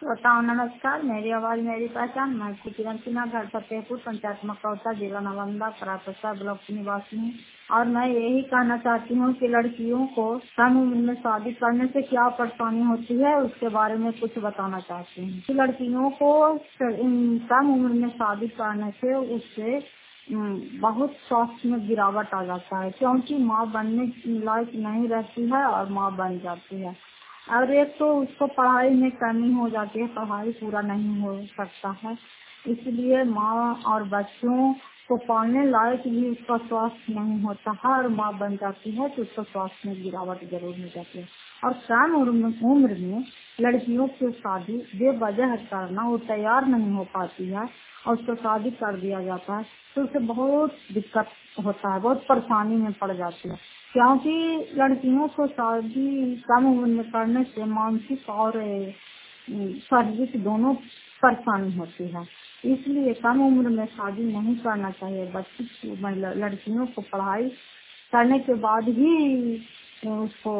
श्रोताओं नमस्कार। मेरी आवाज मेरी पहचान। मैं कुतिरंजना घर फतेहपुर पंचायत मकौता जिला नालंदा पराकसा ब्लॉक की निवासी हूँ और मैं यही कहना चाहती हूँ कि लड़कियों को कम उम्र में शादी करने से क्या परेशानी होती है उसके बारे में कुछ बताना चाहती हूँ। कि लड़कियों को कम उम्र में शादी करने से उससे बहुत स्वास्थ्य में गिरावट आ जाता है, क्योंकि माँ बनने लायक नहीं रहती है और माँ बन जाती है। और एक तो उसको पढ़ाई में कमी हो जाती है, पढ़ाई पूरा नहीं हो सकता है, इसलिए माँ और बच्चों को पालने लायक भी उसका स्वास्थ्य नहीं होता है और माँ बन जाती है तो उसका स्वास्थ्य में गिरावट जरूर हो जाती है। और कम उम्र में लड़कियों की शादी बेवजह करना, वो तैयार नहीं हो पाती है और उसको शादी कर दिया जाता है तो उसे बहुत दिक्कत होता है, बहुत परेशानी में पड़ जाती है, क्योंकि लड़कियों को शादी कम उम्र में करने से मानसिक और शारीरिक दोनों परेशानी होती है। इसलिए कम उम्र में शादी नहीं करना चाहिए। बच्ची लड़कियों को पढ़ाई करने के बाद ही उसको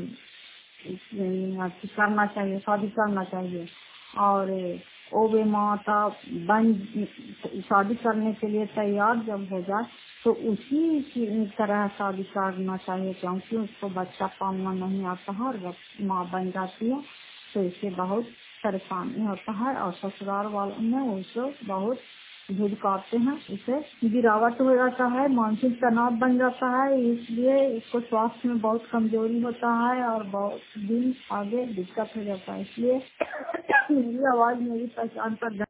करना चाहिए, शादी करना चाहिए। और वो वे माता बन शादी करने के लिए तैयार जब हो जाए तो उसी की तरह शादी करना चाहिए, क्योंकि उसको बच्चा पालना नहीं आता है और माँ बन जाती है तो इससे बहुत परेशानी होता है और ससुराल वालों में उसको बहुत झुड़काते हैं, उसे गिरावट हो जाता है, मानसिक तनाव बन जाता है, इसलिए इसको स्वास्थ्य में बहुत कमजोरी होता है और बहुत दिन आगे दिक्कत हो जाता है। इसलिए मेरी आवाज मेरी पहचान पर